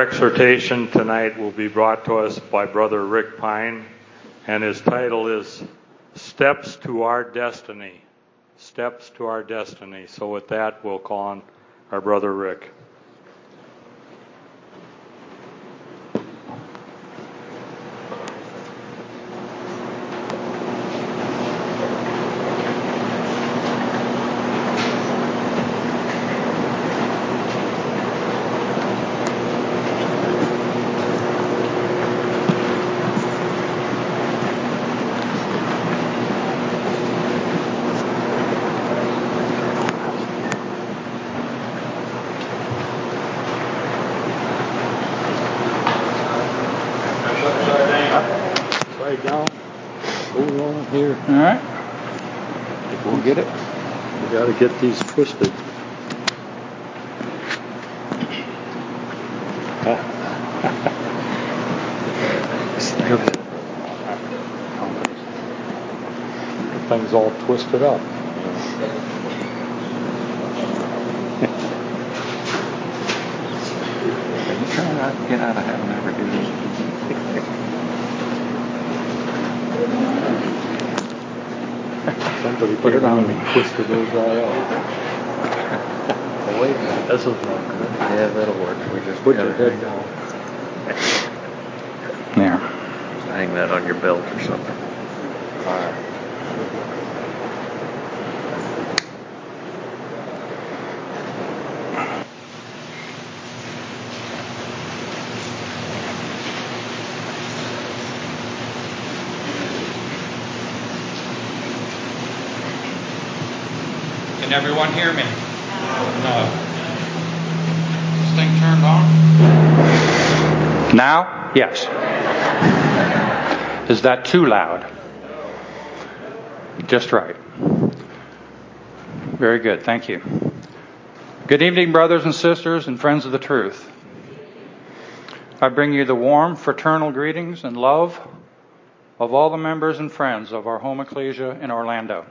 exhortation tonight will be brought to us by Brother Rick Pine, and his title is Steps to Our Destiny. Steps to Our Destiny. So with that, we'll call on our Brother Rick. Get these twisted. Things all twisted up. You try not to get out of having ever do this. Somebody put it on and twisted those right out. Oh, wait a minute. This is not good. Yeah, that'll work. We just put your head down. There. Just hang that on your belt or something. All right. Can everyone hear me? No. This thing turned on? Now? Yes. Is that too loud? Just right. Very good. Thank you. Good evening, brothers and sisters and friends of the truth. I bring you the warm fraternal greetings and love of all the members and friends of our home ecclesia in Orlando.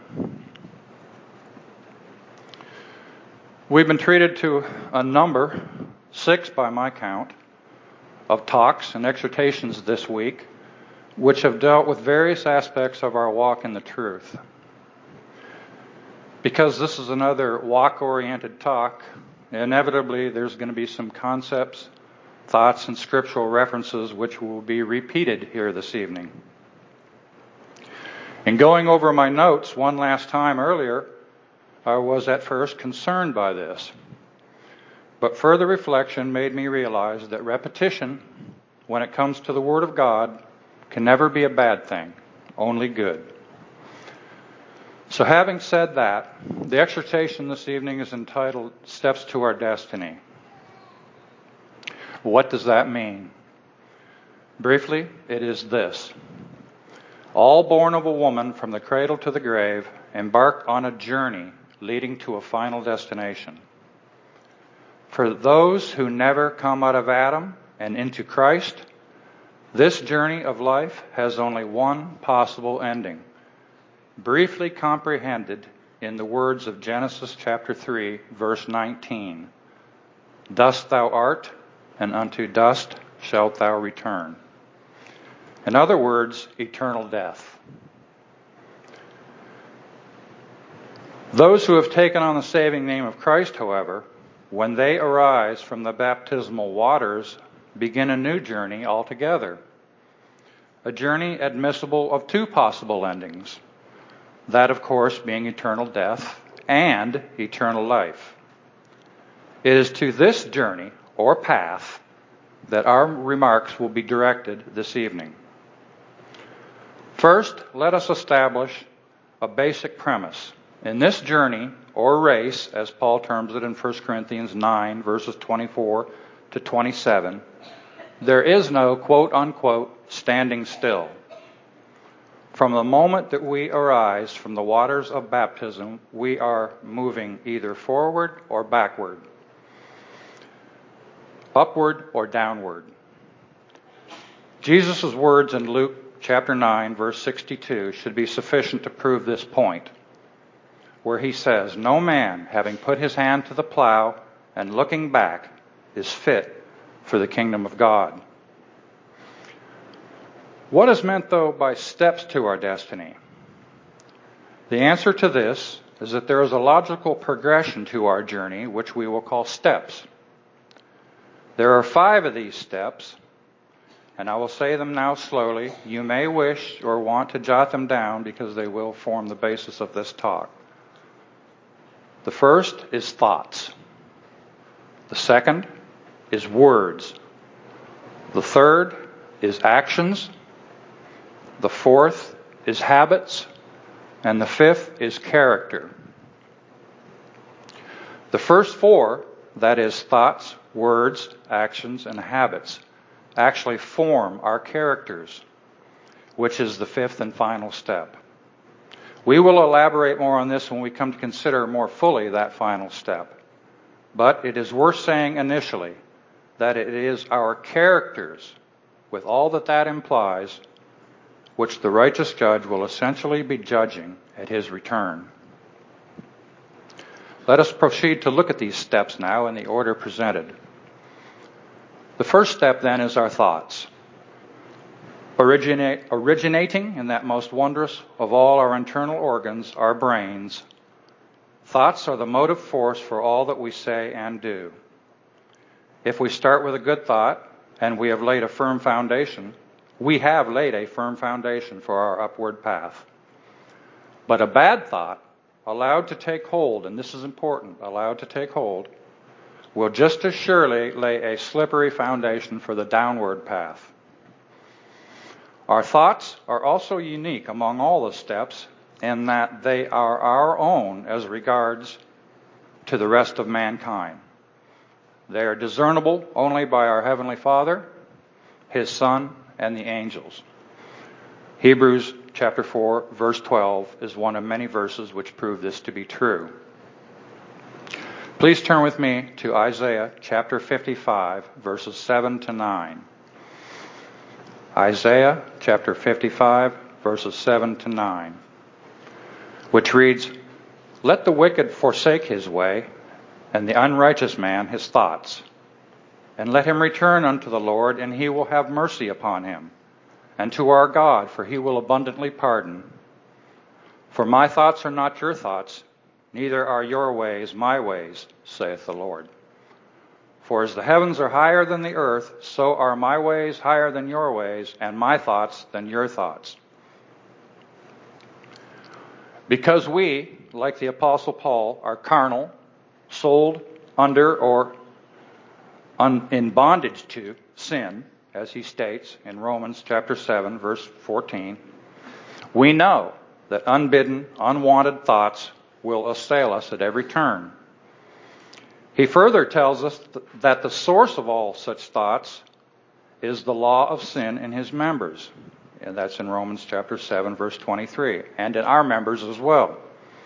We've been treated to a number, 6 by my count, of talks and exhortations this week, which have dealt with various aspects of our walk in the truth. Because this is another walk-oriented talk, inevitably there's going to be some concepts, thoughts, and scriptural references which will be repeated here this evening. In going over my notes one last time earlier, I was at first concerned by this, but further reflection made me realize that repetition, when it comes to the Word of God, can never be a bad thing, only good. So having said that, the exhortation this evening is entitled Steps to Our Destiny. What does that mean? Briefly, it is this. All born of a woman from the cradle to the grave embark on a journey leading to a final destination. For those who never come out of Adam and into Christ, this journey of life has only one possible ending, briefly comprehended in the words of Genesis chapter 3, verse 19. Dust thou art, and unto dust shalt thou return. In other words, eternal death. Those who have taken on the saving name of Christ, however, when they arise from the baptismal waters, begin a new journey altogether. A journey admissible of 2 possible endings. That, of course, being eternal death and eternal life. It is to this journey, or path, that our remarks will be directed this evening. First, let us establish a basic premise. In this journey, or race, as Paul terms it in 1 Corinthians 9, verses 24 to 27, there is no, quote-unquote, standing still. From the moment that we arise from the waters of baptism, we are moving either forward or backward, upward or downward. Jesus' words in Luke chapter 9, verse 62 should be sufficient to prove this point, where he says, "No man, having put his hand to the plow and looking back, is fit for the kingdom of God. What is meant, though, by steps to our destiny? The answer to this is that there is a logical progression to our journey, which we will call steps. There are 5 of these steps, and I will say them now slowly. You may wish or want to jot them down because they will form the basis of this talk. The first is thoughts. The second is words. The third is actions. The fourth is habits. And the fifth is character. The first 4, that is thoughts, words, actions, and habits, actually form our characters, which is the 5th and final step. We will elaborate more on this when we come to consider more fully that final step. But it is worth saying initially that it is our characters, with all that that implies, which the righteous judge will essentially be judging at his return. Let us proceed to look at these steps now in the order presented. The first step, then, is our thoughts. Originating in that most wondrous of all our internal organs, our brains, thoughts are the motive force for all that we say and do. If we start with a good thought, and we have laid a firm foundation, we have laid a firm foundation for our upward path. But a bad thought, allowed to take hold, and this is important, allowed to take hold, will just as surely lay a slippery foundation for the downward path. Our thoughts are also unique among all the steps in that they are our own as regards to the rest of mankind. They are discernible only by our Heavenly Father, His Son, and the angels. Hebrews chapter 4, verse 12 is one of many verses which prove this to be true. Please turn with me to Isaiah chapter 55, verses 7 to 9. Isaiah chapter 55, verses 7 to 9, which reads, "Let the wicked forsake his way, and the unrighteous man his thoughts. And let him return unto the Lord, and he will have mercy upon him, and to our God, for he will abundantly pardon. For my thoughts are not your thoughts, neither are your ways my ways, saith the Lord. For as the heavens are higher than the earth, so are my ways higher than your ways, and my thoughts than your thoughts." Because we, like the Apostle Paul, are carnal, sold under or in bondage to sin, as he states in Romans chapter 7, verse 14, we know that unbidden, unwanted thoughts will assail us at every turn. He further tells us that the source of all such thoughts is the law of sin in his members. And that's in Romans chapter 7, verse 23, and in our members as well.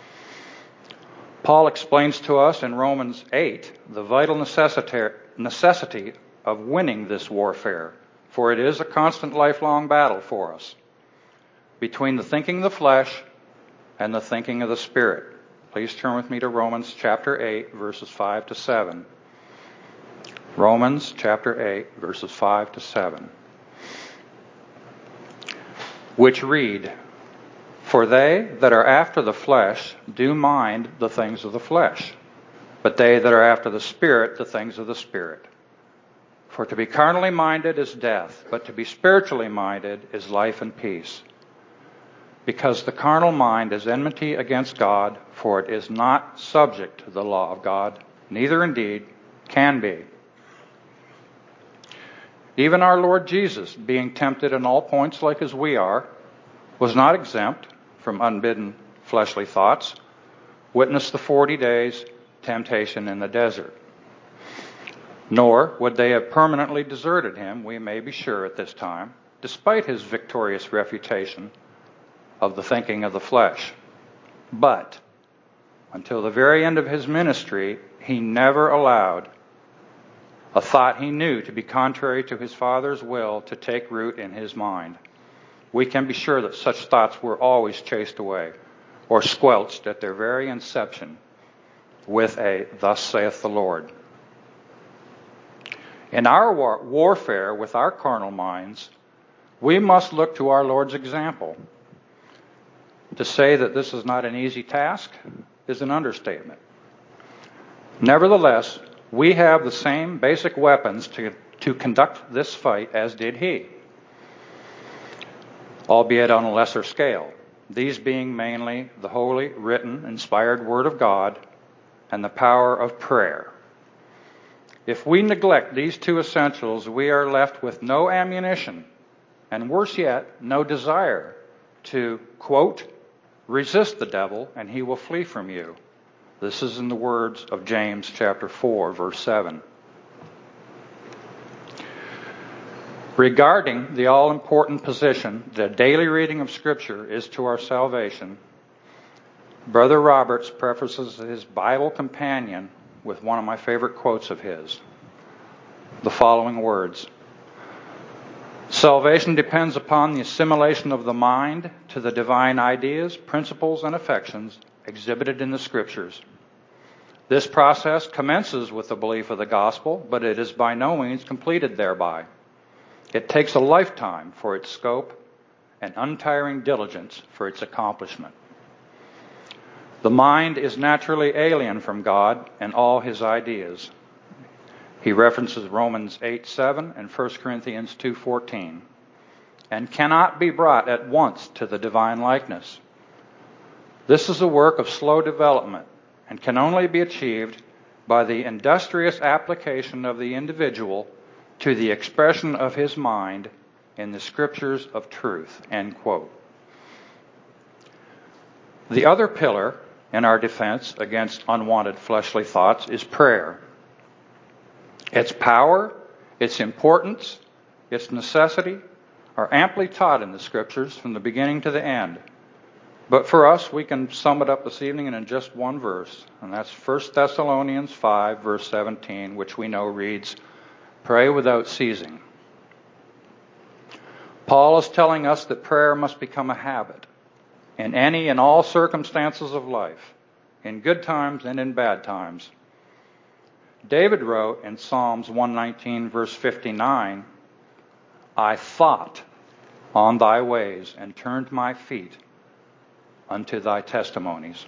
Paul explains to us in Romans 8 the vital necessity of winning this warfare, for it is a constant lifelong battle for us between the thinking of the flesh and the thinking of the Spirit. Please turn with me to Romans chapter 8, verses 5 to 7. Romans chapter 8, verses 5 to 7. Which read, "For they that are after the flesh do mind the things of the flesh, but they that are after the Spirit, the things of the Spirit. For to be carnally minded is death, but to be spiritually minded is life and peace. Because the carnal mind is enmity against God, for it is not subject to the law of God, neither indeed can be." Even our Lord Jesus, being tempted in all points like as we are, was not exempt from unbidden fleshly thoughts. Witness the 40 days temptation in the desert. Nor would they have permanently deserted him, we may be sure at this time, despite his victorious refutation of the thinking of the flesh. But until the very end of his ministry, he never allowed a thought he knew to be contrary to his Father's will to take root in his mind. We can be sure that such thoughts were always chased away or squelched at their very inception with a "Thus saith the Lord." In our warfare with our carnal minds, we must look to our Lord's example. To say that this is not an easy task is an understatement. Nevertheless, we have the same basic weapons to conduct this fight as did he, albeit on a lesser scale, these being mainly the holy, written, inspired Word of God and the power of prayer. If we neglect these two essentials, we are left with no ammunition, and worse yet, no desire to, quote, resist the devil and he will flee from you. This is in the words of James chapter 4, verse 7. Regarding the all-important position the daily reading of Scripture is to our salvation, Brother Roberts prefaces his Bible companion with one of my favorite quotes of his. The following words: salvation depends upon the assimilation of the mind to the divine ideas, principles, and affections exhibited in the Scriptures. This process commences with the belief of the gospel, but it is by no means completed thereby. It takes a lifetime for its scope and untiring diligence for its accomplishment. The mind is naturally alien from God and all his ideas. He references Romans 8:7 and 1 Corinthians 2:14, and cannot be brought at once to the divine likeness. This is a work of slow development and can only be achieved by the industrious application of the individual to the expression of his mind in the Scriptures of truth. End quote. The other pillar in our defense against unwanted fleshly thoughts is prayer. Its power, its importance, its necessity are amply taught in the Scriptures from the beginning to the end. But for us, we can sum it up this evening in just one verse, and that's 1 Thessalonians 5, verse 17, which we know reads, "Pray without ceasing." Paul is telling us that prayer must become a habit in any and all circumstances of life, in good times and in bad times. David wrote in Psalms 119, verse 59, "I thought on thy ways and turned my feet unto thy testimonies."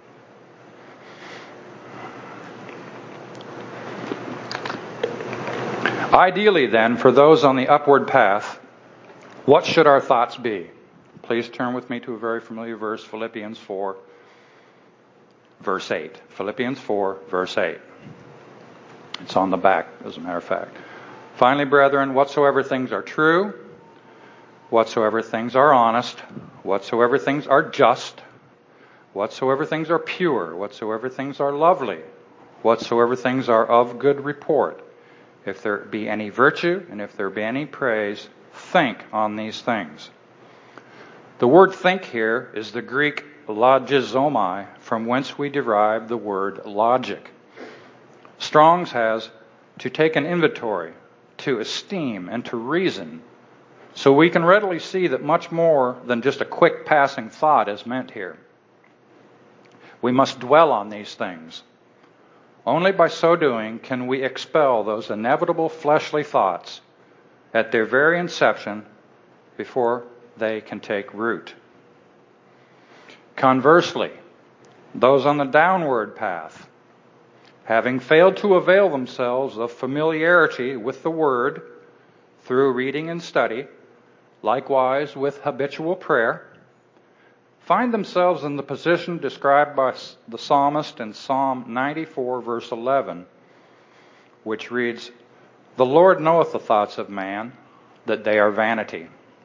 Ideally, then, for those on the upward path, what should our thoughts be? Please turn with me to a very familiar verse, Philippians 4, verse 8. Philippians 4, verse 8. It's on the back, as a matter of fact. "Finally, brethren, whatsoever things are true, whatsoever things are honest, whatsoever things are just, whatsoever things are pure, whatsoever things are lovely, whatsoever things are of good report, if there be any virtue and if there be any praise, think on these things." The word think here is the Greek logizomai, from whence we derive the word logic. Strong's has to take an inventory, to esteem, and to reason. So we can readily see that much more than just a quick passing thought is meant here. We must dwell on these things. Only by so doing can we expel those inevitable fleshly thoughts at their very inception before they can take root. Conversely, those on the downward path, having failed to avail themselves of familiarity with the Word through reading and study, likewise with habitual prayer, find themselves in the position described by the psalmist in Psalm 94, verse 11, which reads, "The Lord knoweth the thoughts of man, that they are vanity."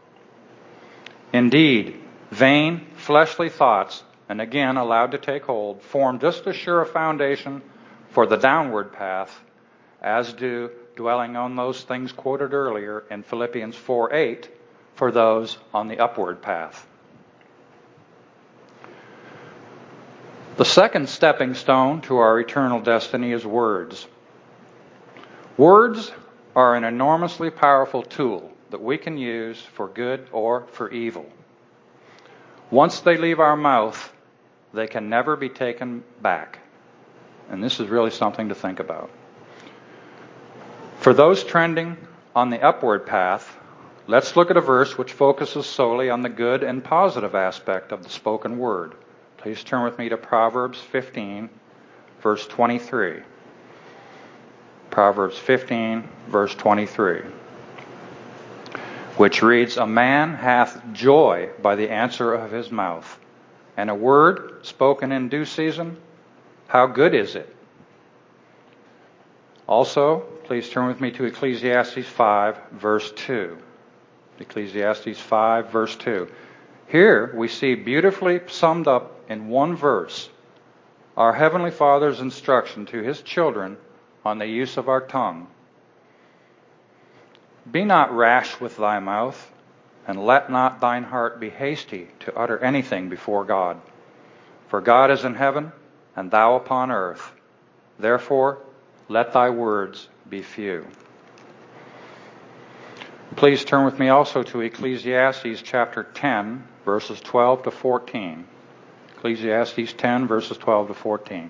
Indeed, vain, fleshly thoughts, and again allowed to take hold, form just as sure a foundation for the downward path as do dwelling on those things quoted earlier in Philippians 4:8 for those on the upward path. The second stepping stone to our eternal destiny is words. Words are an enormously powerful tool that we can use for good or for evil. Once they leave our mouth, they can never be taken back. And this is really something to think about. For those trending on the upward path, let's look at a verse which focuses solely on the good and positive aspect of the spoken word. Please turn with me to Proverbs 15, verse 23. Proverbs 15, verse 23. Which reads, "A man hath joy by the answer of his mouth, and a word spoken in due season, how good is it?" Also, please turn with me to Ecclesiastes 5, verse 2. Ecclesiastes 5, verse 2. Here we see beautifully summed up in one verse our Heavenly Father's instruction to His children on the use of our tongue. "Be not rash with thy mouth, and let not thine heart be hasty to utter anything before God. For God is in heaven, and thou upon earth. Therefore, let thy words be few." Please turn with me also to Ecclesiastes chapter 10, verses 12 to 14. Ecclesiastes 10, verses 12 to 14.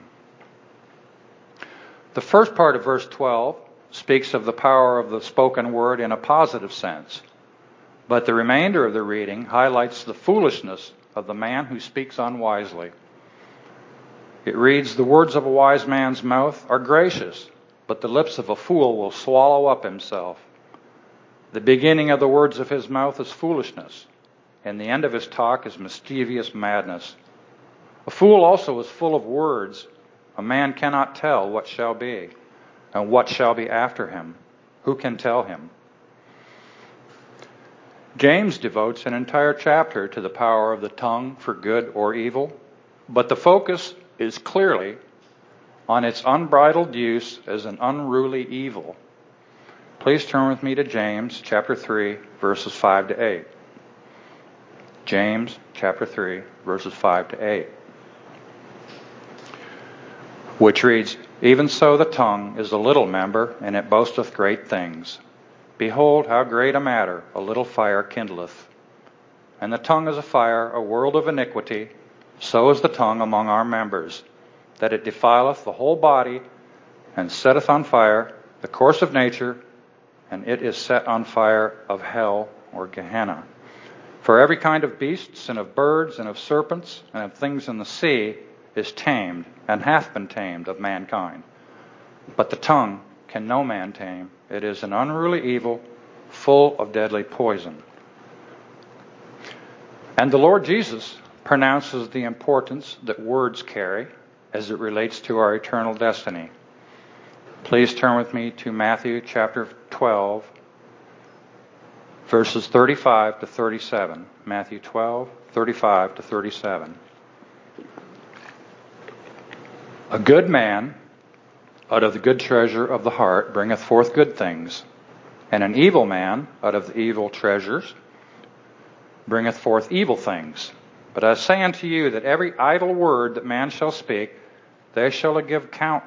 The first part of verse 12 speaks of the power of the spoken word in a positive sense, but the remainder of the reading highlights the foolishness of the man who speaks unwisely. It reads, "The words of a wise man's mouth are gracious, but the lips of a fool will swallow up himself. The beginning of the words of his mouth is foolishness, and the end of his talk is mischievous madness. A fool also is full of words. A man cannot tell what shall be, and what shall be after him. Who can tell him?" James devotes an entire chapter to the power of the tongue for good or evil, but the focus is clearly on its unbridled use as an unruly evil. Please turn with me to James chapter 3, verses 5 to 8. James chapter 3, verses 5 to 8. Which reads, "Even so the tongue is a little member, and it boasteth great things. Behold, how great a matter a little fire kindleth. And the tongue is a fire, a world of iniquity. So is the tongue among our members, that it defileth the whole body, and setteth on fire the course of nature, and it is set on fire of hell," or Gehenna. "For every kind of beasts, and of birds, and of serpents, and of things in the sea is tamed, and hath been tamed of mankind. But the tongue can no man tame. It is an unruly evil, full of deadly poison." And the Lord Jesus pronounces the importance that words carry as it relates to our eternal destiny. Please turn with me to Matthew chapter 12, verses 35 to 37. Matthew 12, 35 to 37. "A good man out of the good treasure of the heart bringeth forth good things, and an evil man out of the evil treasures bringeth forth evil things. But I say unto you that every idle word that man shall speak, they shall give account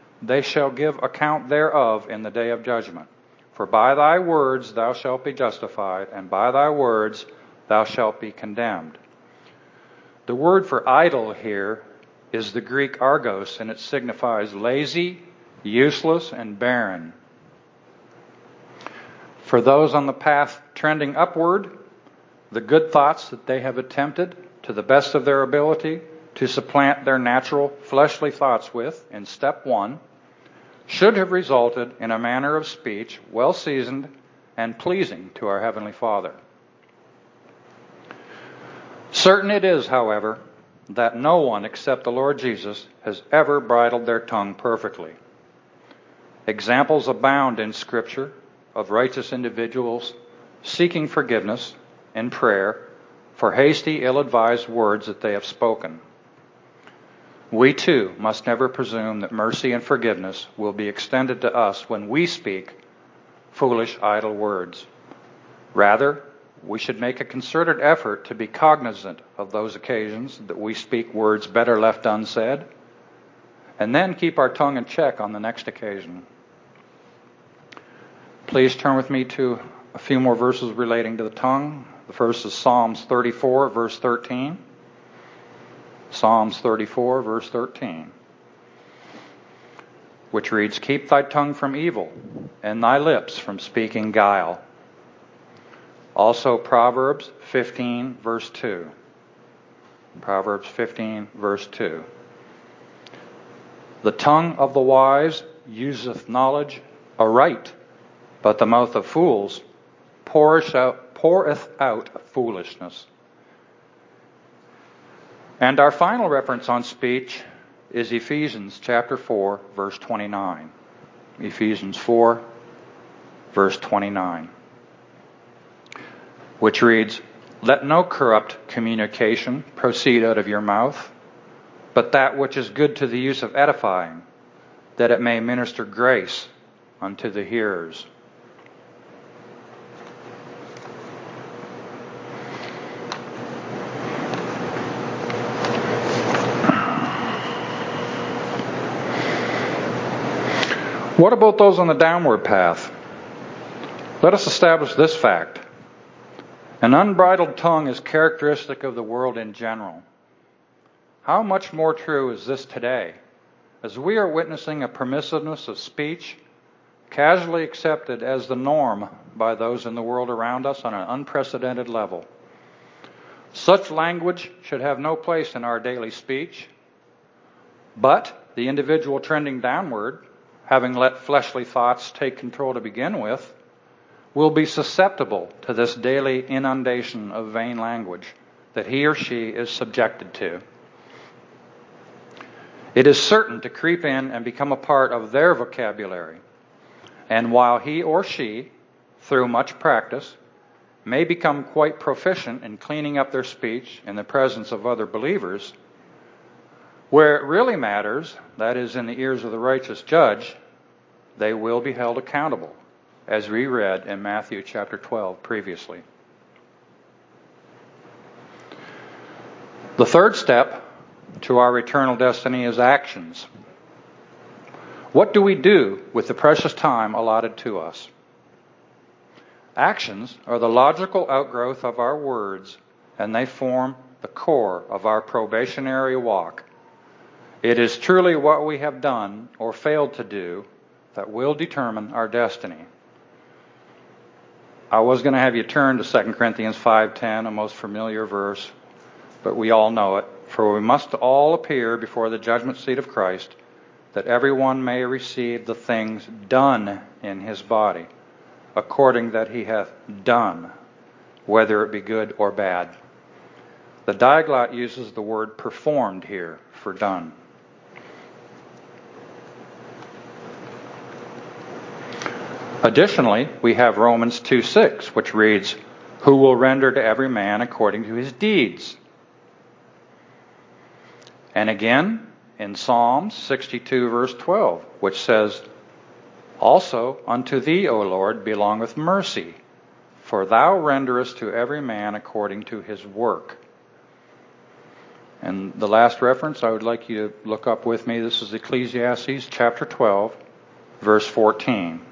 thereof in the day of judgment. For by thy words thou shalt be justified, and by thy words thou shalt be condemned." The word for idle here is the Greek argos, and it signifies lazy, useless, and barren. For those on the path trending upward, the good thoughts that they have attempted to the best of their ability to supplant their natural fleshly thoughts with in step 1 should have resulted in a manner of speech well seasoned and pleasing to our Heavenly Father. Certain it is, however, that no one except the Lord Jesus has ever bridled their tongue perfectly. Examples abound in Scripture of righteous individuals seeking forgiveness in prayer for hasty, ill-advised words that they have spoken. We too must never presume that mercy and forgiveness will be extended to us when we speak foolish, idle words. Rather, we should make a concerted effort to be cognizant of those occasions that we speak words better left unsaid, and then keep our tongue in check on the next occasion. Please turn with me to a few more verses relating to the tongue. The first is Psalms 34, verse 13. Psalms 34, verse 13. which reads, "Keep thy tongue from evil, and thy lips from speaking guile." Also Proverbs 15, verse 2. Proverbs 15, verse 2. "The tongue of the wise useth knowledge aright, but the mouth of fools poureth out foolishness." And our final reference on speech is Ephesians chapter 4, verse 29. Ephesians 4, verse 29. Which reads, "Let no corrupt communication proceed out of your mouth, but that which is good to the use of edifying, that it may minister grace unto the hearers." What about those on the downward path? Let us establish this fact. An unbridled tongue is characteristic of the world in general. How much more true is this today, as we are witnessing a permissiveness of speech casually accepted as the norm by those in the world around us on an unprecedented level? Such language should have no place in our daily speech, but the individual trending downward, having let fleshly thoughts take control to begin with, will be susceptible to this daily inundation of vain language that he or she is subjected to. It is certain to creep in and become a part of their vocabulary, and while he or she, through much practice, may become quite proficient in cleaning up their speech in the presence of other believers, where it really matters, that is, in the ears of the righteous judge, they will be held accountable, as we read in Matthew chapter 12 previously. The third step to our eternal destiny is actions. What do we do with the precious time allotted to us? Actions are the logical outgrowth of our words, and they form the core of our probationary walk. It is truly what we have done or failed to do that will determine our destiny. I was going to have you turn to 2 Corinthians 5:10, a most familiar verse, but we all know it. "For we must all appear before the judgment seat of Christ, that everyone may receive the things done in his body, according that he hath done, whether it be good or bad." The Diaglott uses the word performed here for done. Additionally, we have Romans 2:6, which reads, "Who will render to every man according to his deeds." And again, in Psalms 62, verse 12, which says, "Also unto thee, O Lord, belongeth mercy, for thou renderest to every man according to his work." And the last reference I would like you to look up with me, this is Ecclesiastes chapter 12, verse 14.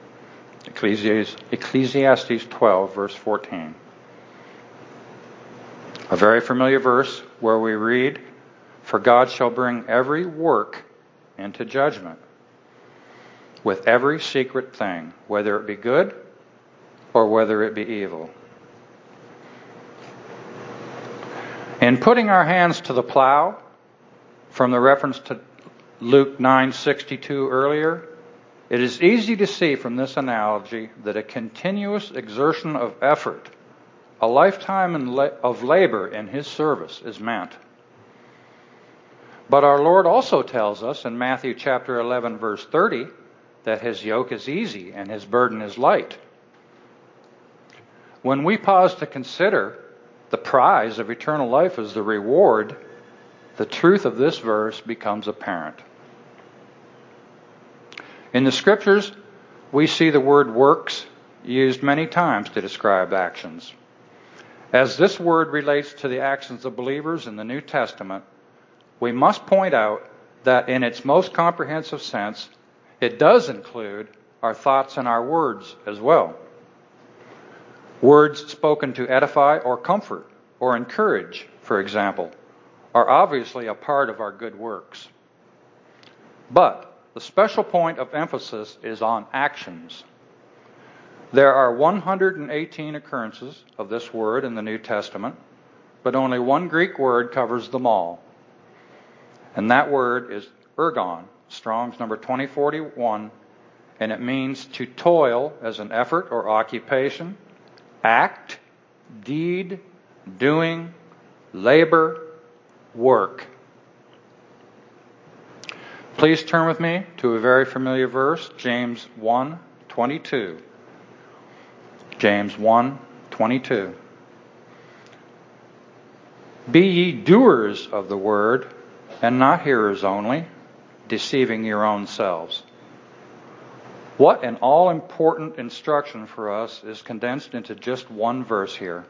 Ecclesiastes 12, verse 14. A very familiar verse where we read, "For God shall bring every work into judgment, with every secret thing, whether it be good or whether it be evil." In putting our hands to the plow, from the reference to Luke 9:62 earlier, it is easy to see from this analogy that a continuous exertion of effort, a lifetime of labor in his service is meant. But our Lord also tells us in Matthew chapter 11, verse 30, that his yoke is easy and his burden is light. When we pause to consider the prize of eternal life as the reward, the truth of this verse becomes apparent. In the Scriptures, we see the word works used many times to describe actions. As this word relates to the actions of believers in the New Testament, we must point out that in its most comprehensive sense, it does include our thoughts and our words as well. Words spoken to edify or comfort or encourage, for example, are obviously a part of our good works. But the special point of emphasis is on actions. There are 118 occurrences of this word in the New Testament, but only one Greek word covers them all. And that word is ergon, Strong's number 2041, and it means to toil as an effort or occupation, act, deed, doing, labor, work. Please turn with me to a very familiar verse, James 1:22. James 1:22. Be ye doers of the word, and not hearers only, deceiving your own selves. What an all-important instruction for us is condensed into just one verse here.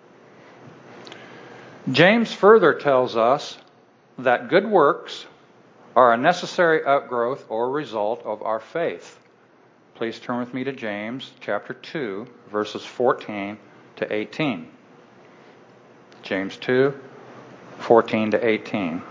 James further tells us that good works are a necessary outgrowth or result of our faith. Please turn with me to James chapter 2, verses 14 to 18. James 2, 14 to 18.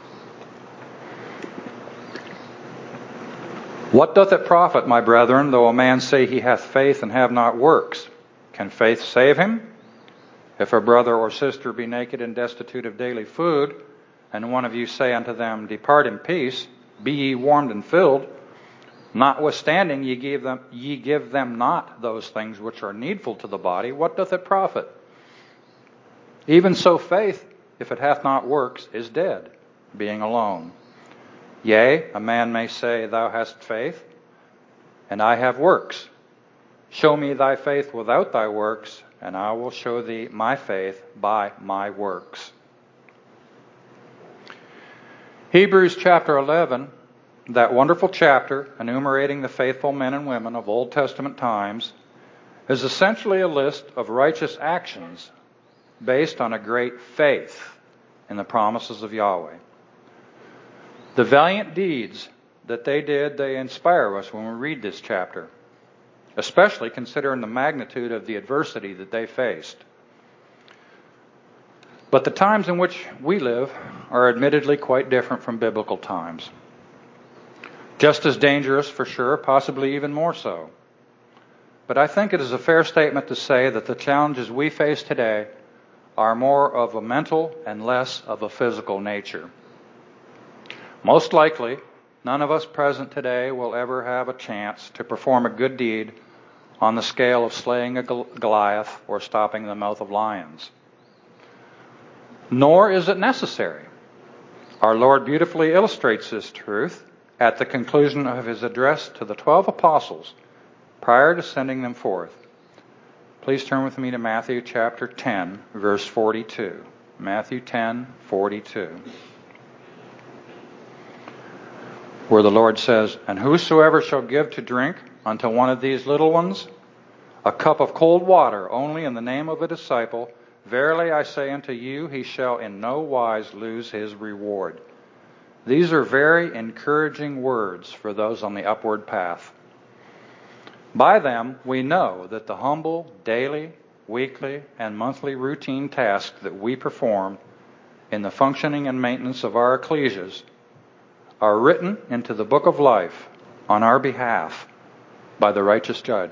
What doth it profit, my brethren, though a man say he hath faith and have not works? Can faith save him? If a brother or sister be naked and destitute of daily food, and one of you say unto them, Depart in peace, be ye warmed and filled, notwithstanding ye give them not those things which are needful to the body, what doth it profit? Even so faith, if it hath not works, is dead, being alone. Yea, a man may say, Thou hast faith, and I have works. Show me thy faith without thy works, and I will show thee my faith by my works. Hebrews chapter 11, that wonderful chapter enumerating the faithful men and women of Old Testament times, is essentially a list of righteous actions based on a great faith in the promises of Yahweh. The valiant deeds that they did, they inspire us when we read this chapter, especially considering the magnitude of the adversity that they faced. But the times in which we live are admittedly quite different from biblical times. Just as dangerous for sure, possibly even more so. But I think it is a fair statement to say that the challenges we face today are more of a mental and less of a physical nature. Most likely, none of us present today will ever have a chance to perform a good deed on the scale of slaying a Goliath or stopping the mouth of lions. Nor is it necessary. Our Lord beautifully illustrates this truth at the conclusion of his address to the 12 apostles prior to sending them forth. Please turn with me to Matthew chapter 10, verse 42. Matthew 10, 42. Where the Lord says, And whosoever shall give to drink unto one of these little ones a cup of cold water only in the name of a disciple, verily I say unto you, he shall in no wise lose his reward. These are very encouraging words for those on the upward path. By them we know that the humble daily, weekly, and monthly routine tasks that we perform in the functioning and maintenance of our ecclesias are written into the book of life on our behalf by the righteous judge.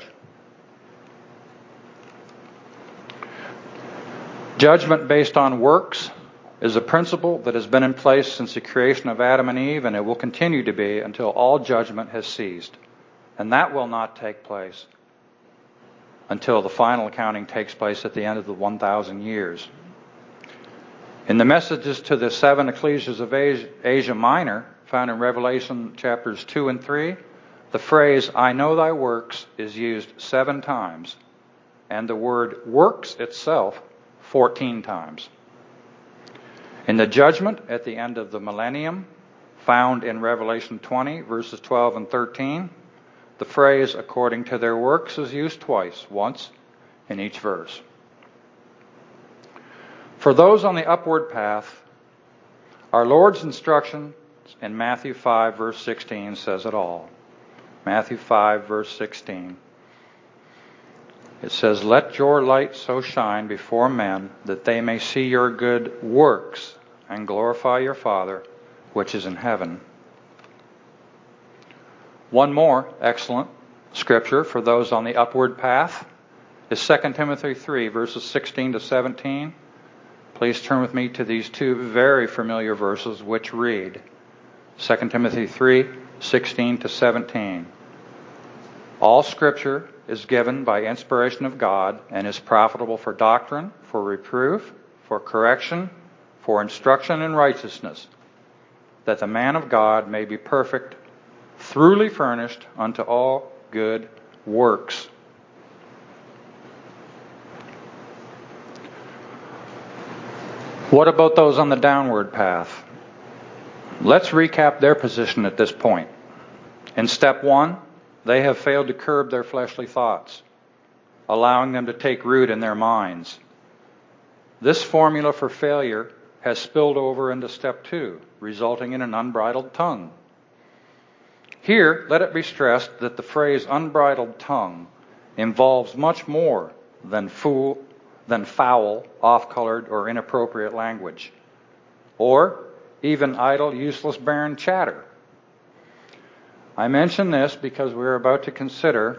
Judgment based on works is a principle that has been in place since the creation of Adam and Eve, and it will continue to be until all judgment has ceased. And that will not take place until the final accounting takes place at the end of the 1,000 years. In the messages to the 7 ecclesias of Asia Minor, found in Revelation chapters 2 and 3, the phrase, I know thy works, is used 7 times, and the word works itself 14 times. In the judgment at the end of the millennium, found in Revelation 20, verses 12 and 13, the phrase, according to their works, is used twice, once in each verse. For those on the upward path, our Lord's instruction in Matthew 5, verse 16 says it all. Matthew 5, verse 16. It says, Let your light so shine before men that they may see your good works and glorify your Father which is in heaven. One more excellent scripture for those on the upward path is 2 Timothy 3, verses 16 to 17. Please turn with me to these two very familiar verses which read, 2 Timothy 3, 16 to 17. All scripture is given by inspiration of God and is profitable for doctrine, for reproof, for correction, for instruction in righteousness, that the man of God may be perfect, thoroughly furnished unto all good works. What about those on the downward path? Let's recap their position at this point. In step 1, they have failed to curb their fleshly thoughts, allowing them to take root in their minds. This formula for failure has spilled over into step 2, resulting in an unbridled tongue. Here, let it be stressed that the phrase unbridled tongue involves much more than foul, off-colored, or inappropriate language, or even idle, useless, barren chatter. I mention this because we're about to consider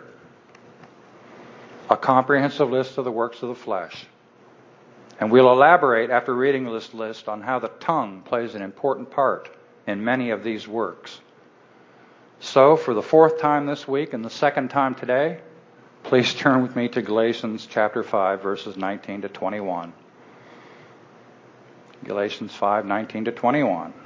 a comprehensive list of the works of the flesh. And we'll elaborate after reading this list on how the tongue plays an important part in many of these works. So, for the 4th time this week and the 2nd time today, please turn with me to Galatians chapter 5, verses 19 to 21. Galatians 5, 19 to 21.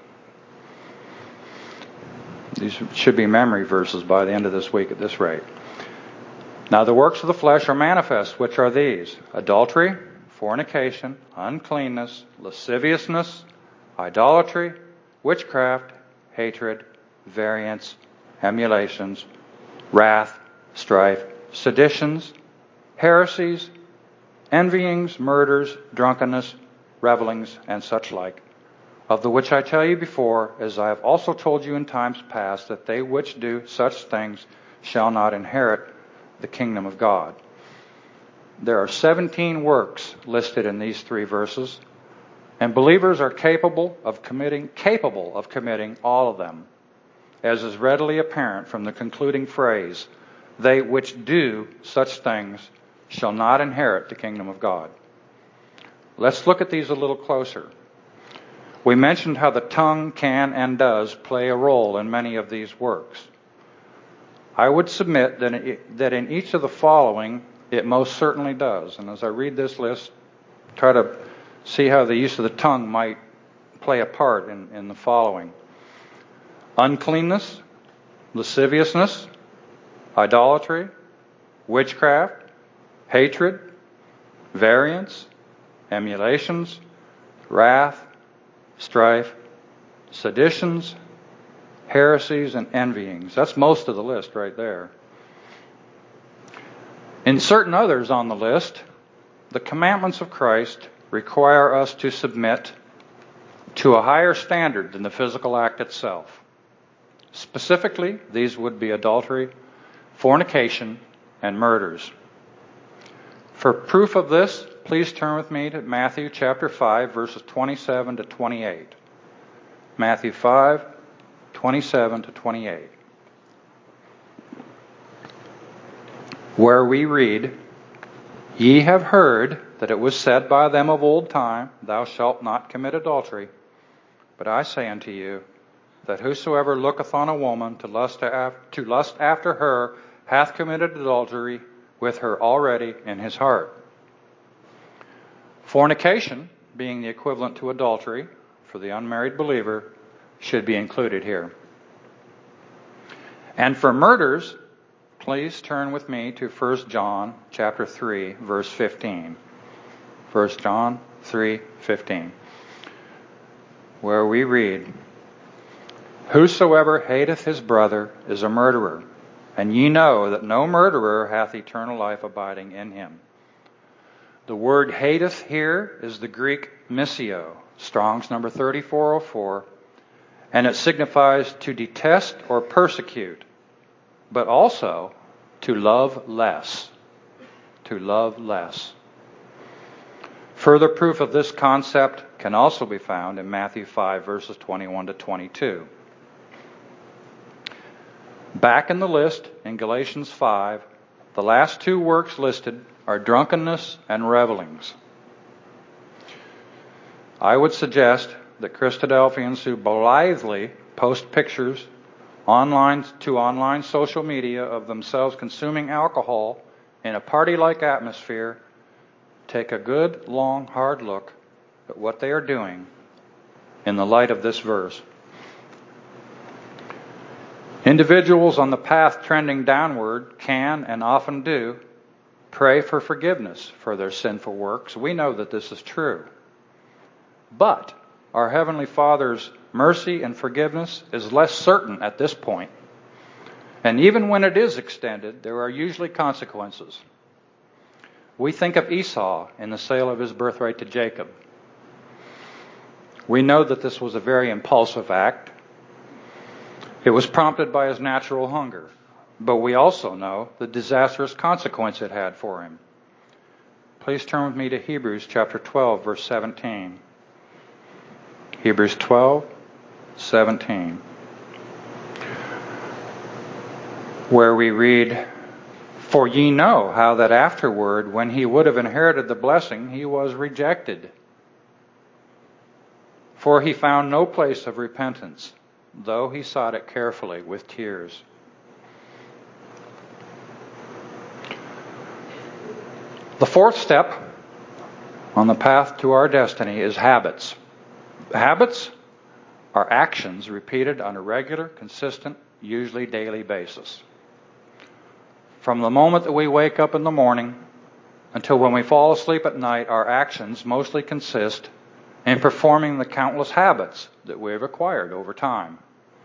These should be memory verses by the end of this week at this rate. Now the works of the flesh are manifest, which are these: adultery, fornication, uncleanness, lasciviousness, idolatry, witchcraft, hatred, variance, emulations, wrath, strife, seditions, heresies, envyings, murders, drunkenness, revelings, and such like, of the which I tell you before, as I have also told you in times past, that they which do such things shall not inherit the kingdom of God. There are 17 works listed in these 3 verses, and believers are capable of committing all of them, as is readily apparent from the concluding phrase, they which do such things shall not inherit the kingdom of God. Let's look at these a little closer. We mentioned how the tongue can and does play a role in many of these works. I would submit that in each of the following, it most certainly does. And as I read this list, try to see how the use of the tongue might play a part in the following: uncleanness, lasciviousness, idolatry, witchcraft, hatred, variance, emulations, wrath, strife, seditions, heresies, and envyings. That's most of the list right there. In certain others on the list, the commandments of Christ require us to submit to a higher standard than the physical act itself. Specifically, these would be adultery, fornication, and murders. For proof of this, please turn with me to Matthew chapter 5, verses 27 to 28. Matthew 5, 27 to 28. Where we read, "Ye have heard that it was said by them of old time, Thou shalt not commit adultery. But I say unto you, that whosoever looketh on a woman to lust after her hath committed adultery with her already in his heart." Fornication, being the equivalent to adultery for the unmarried believer, should be included here. And for murders, please turn with me to 1 John chapter 3, verse 15. 1 John 3:15, where we read, "Whosoever hateth his brother is a murderer, and ye know that no murderer hath eternal life abiding in him." The word hateth here is the Greek misio, Strong's number 3404, and it signifies to detest or persecute, but also to love less. To love less. Further proof of this concept can also be found in Matthew 5, verses 21 to 22. Back in the list, in Galatians 5, the last two works listed are drunkenness and revelings. I would suggest that Christadelphians who blithely post pictures online social media of themselves consuming alcohol in a party-like atmosphere take a good, long, hard look at what they are doing in the light of this verse. Individuals on the path trending downward can, and often do, pray for forgiveness for their sinful works. We know that this is true. But our Heavenly Father's mercy and forgiveness is less certain at this point. And even when it is extended, there are usually consequences. We think of Esau in the sale of his birthright to Jacob. We know that this was a very impulsive act. It was prompted by his natural hunger. But we also know the disastrous consequence it had for him. Please turn with me to Hebrews chapter 12, verse 17. Hebrews 12, 17. Where we read, "For ye know how that afterward, when he would have inherited the blessing, he was rejected. For he found no place of repentance, though he sought it carefully with tears." The fourth step on the path to our destiny is habits. Habits are actions repeated on a regular, consistent, usually daily basis. From the moment that we wake up in the morning until when we fall asleep at night, our actions mostly consist in performing the countless habits that we have acquired over time.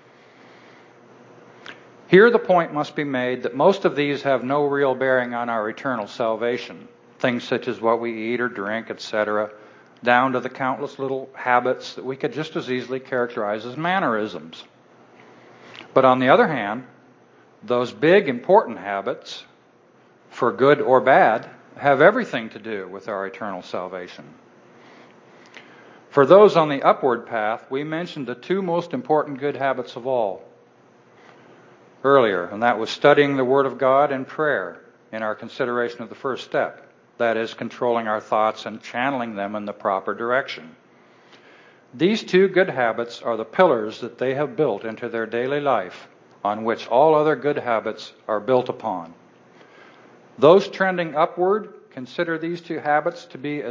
Here the point must be made that most of these have no real bearing on our eternal salvation. Things such as what we eat or drink, etc., down to the countless little habits that we could just as easily characterize as mannerisms. But on the other hand, those big, important habits, for good or bad, have everything to do with our eternal salvation. For those on the upward path, we mentioned the two most important good habits of all earlier, and that was studying the Word of God and prayer in our consideration of the first step. That is, controlling our thoughts and channeling them in the proper direction. These two good habits are the pillars that they have built into their daily life, on which all other good habits are built upon. Those trending upward consider these two habits to be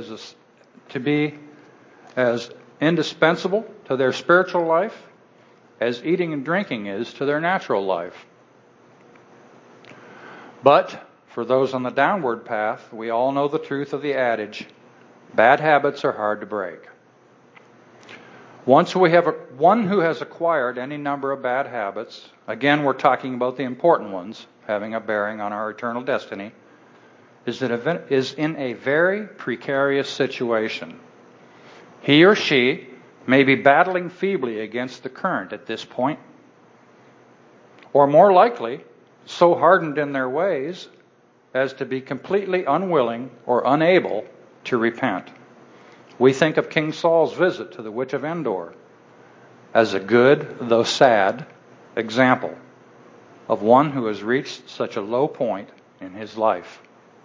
as indispensable to their spiritual life as eating and drinking is to their natural life. But for those on the downward path, we all know the truth of the adage, bad habits are hard to break. Once we have one who has acquired any number of bad habits, again we're talking about the important ones, having a bearing on our eternal destiny, is in a very precarious situation. He or she may be battling feebly against the current at this point, or more likely, so hardened in their ways as to be completely unwilling or unable to repent. We think of King Saul's visit to the witch of Endor as a good, though sad, example of one who has reached such a low point in his life.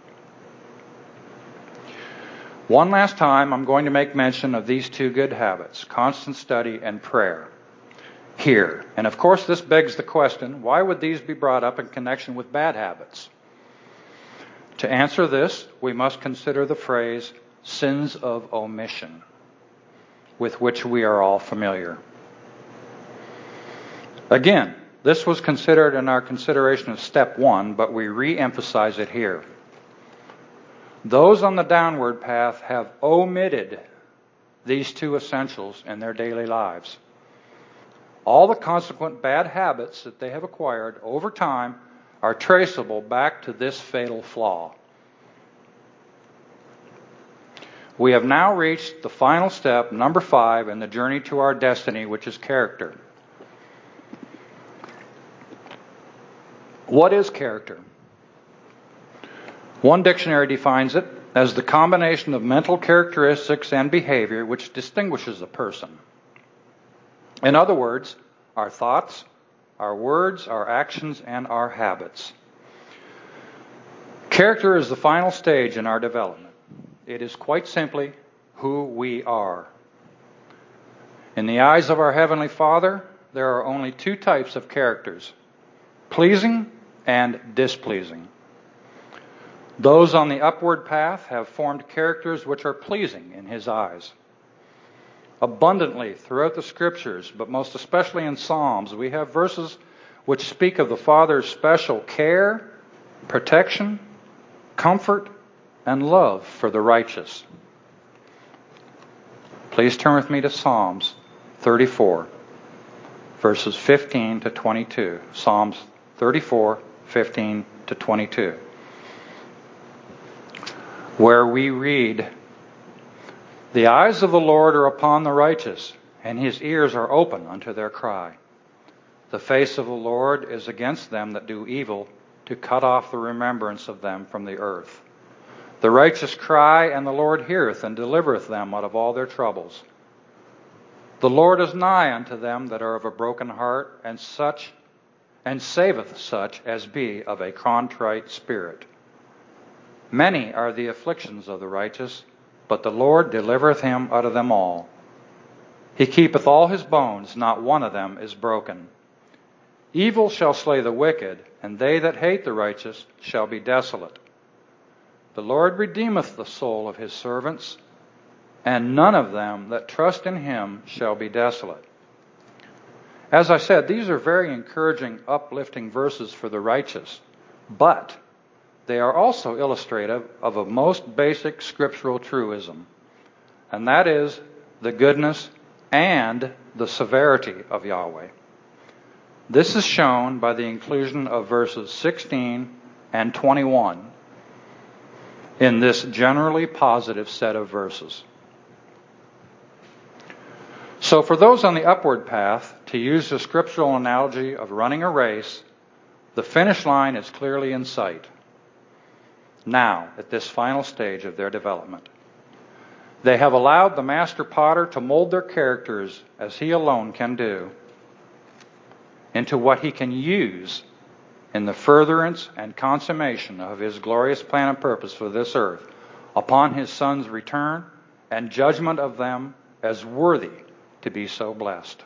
One last time, I'm going to make mention of these two good habits, constant study and prayer, here. And of course, this begs the question, why would these be brought up in connection with bad habits? To answer this, we must consider the phrase sins of omission, with which we are all familiar. Again, this was considered in our consideration of step 1, but we re-emphasize it here. Those on the downward path have omitted these two essentials in their daily lives. All the consequent bad habits that they have acquired over time are traceable back to this fatal flaw. We have now reached the final step, number 5, in the journey to our destiny, which is character. What is character? One dictionary defines it as the combination of mental characteristics and behavior which distinguishes a person. In other words, our thoughts, our words, our actions, and our habits. Character is the final stage in our development. It is quite simply who we are. In the eyes of our Heavenly Father, there are only two types of characters: pleasing and displeasing. Those on the upward path have formed characters which are pleasing in His eyes. Abundantly throughout the Scriptures, but most especially in Psalms, we have verses which speak of the Father's special care, protection, comfort, and love for the righteous. Please turn with me to Psalms 34, verses 15 to 22. Psalms 34, 15 to 22. Where we read, "The eyes of the Lord are upon the righteous, and His ears are open unto their cry. The face of the Lord is against them that do evil, to cut off the remembrance of them from the earth. The righteous cry, and the Lord heareth, and delivereth them out of all their troubles. The Lord is nigh unto them that are of a broken heart, and saveth such as be of a contrite spirit. Many are the afflictions of the righteous, but the Lord delivereth him out of them all. He keepeth all his bones, not one of them is broken. Evil shall slay the wicked, and they that hate the righteous shall be desolate. The Lord redeemeth the soul of His servants, and none of them that trust in Him shall be desolate." As I said, these are very encouraging, uplifting verses for the righteous, but they are also illustrative of a most basic scriptural truism, and that is the goodness and the severity of Yahweh. This is shown by the inclusion of verses 16 and 21 in this generally positive set of verses. So for those on the upward path, to use the scriptural analogy of running a race, the finish line is clearly in sight. Now, at this final stage of their development, they have allowed the master potter to mold their characters, as he alone can do, into what he can use in the furtherance and consummation of His glorious plan and purpose for this earth, upon His Son's return and judgment of them as worthy to be so blessed.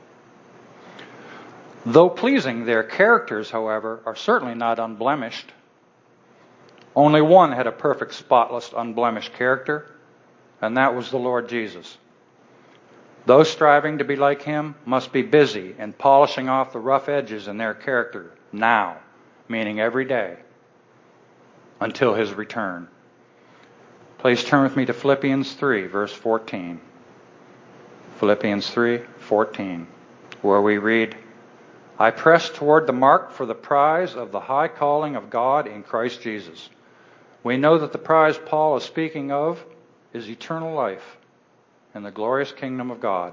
Though pleasing, their characters, however, are certainly not unblemished. Only one had a perfect, spotless, unblemished character, and that was the Lord Jesus. Those striving to be like Him must be busy in polishing off the rough edges in their character now, meaning every day, until His return. Please turn with me to Philippians 3, verse 14. Philippians 3, 14, where we read, "I press toward the mark for the prize of the high calling of God in Christ Jesus." We know that the prize Paul is speaking of is eternal life in the glorious kingdom of God.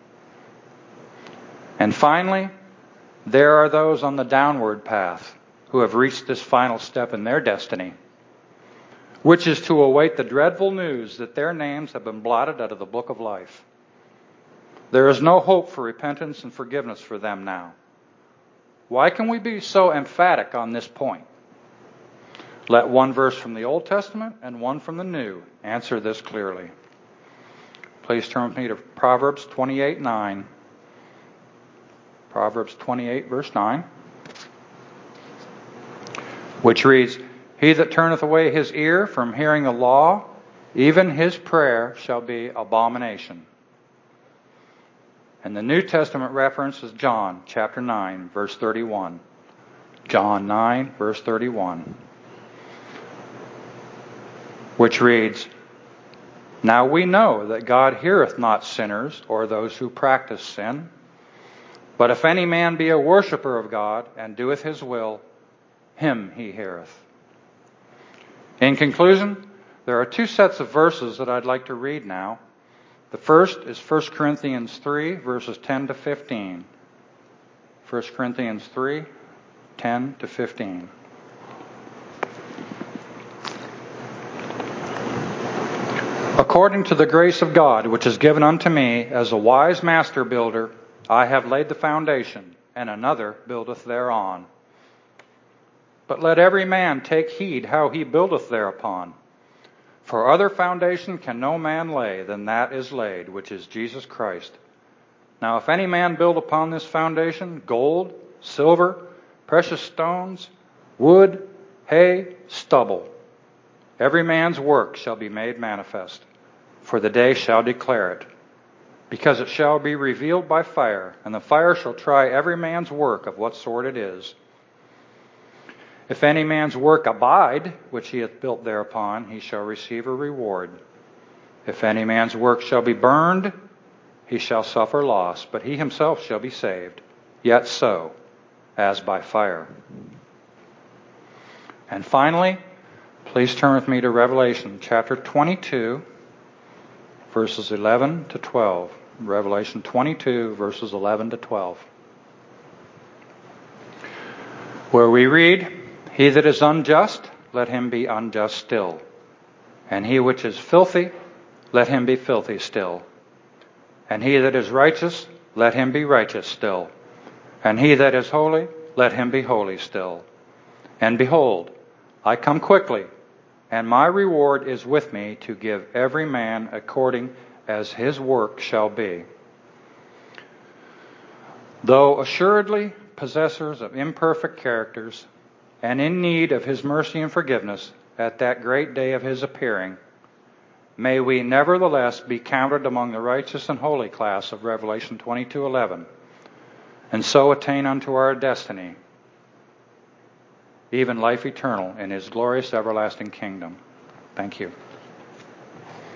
And finally, there are those on the downward path who have reached this final step in their destiny, which is to await the dreadful news that their names have been blotted out of the book of life. There is no hope for repentance and forgiveness for them now. Why can we be so emphatic on this point? Let one verse from the Old Testament and one from the New answer this clearly. Please turn with me to Proverbs 28:9. Proverbs 28, verse 9, which reads, "He that turneth away his ear from hearing the law, even his prayer shall be abomination." And the New Testament reference is John chapter 9, verse 31. John 9, verse 31. Which reads, "Now we know that God heareth not sinners or those who practice sin. But if any man be a worshipper of God and doeth His will, him He heareth." In conclusion, there are two sets of verses that I'd like to read now. The first is 1 Corinthians 3, verses 10 to 15. 1 Corinthians 3, 10 to 15. "According to the grace of God, which is given unto me, as a wise master builder, I have laid the foundation, and another buildeth thereon. But let every man take heed how he buildeth thereupon. For other foundation can no man lay than that is laid, which is Jesus Christ. Now if any man build upon this foundation gold, silver, precious stones, wood, hay, stubble, every man's work shall be made manifest, for the day shall declare it, because it shall be revealed by fire, and the fire shall try every man's work of what sort it is. If any man's work abide, which he hath built thereupon, he shall receive a reward. If any man's work shall be burned, he shall suffer loss, but he himself shall be saved, yet so, as by fire. And finally, please turn with me to Revelation chapter 22, verses 11 to 12. Revelation 22, verses 11 to 12. Where we read, He that is unjust, let him be unjust still. And he which is filthy, let him be filthy still. And he that is righteous, let him be righteous still. And he that is holy, let him be holy still. And behold, I come quickly, and my reward is with me to give every man according as his work shall be. Though assuredly possessors of imperfect characters, and in need of his mercy and forgiveness at that great day of his appearing, may we nevertheless be counted among the righteous and holy class of Revelation 22:11, and so attain unto our destiny, even life eternal in his glorious everlasting kingdom. Thank you.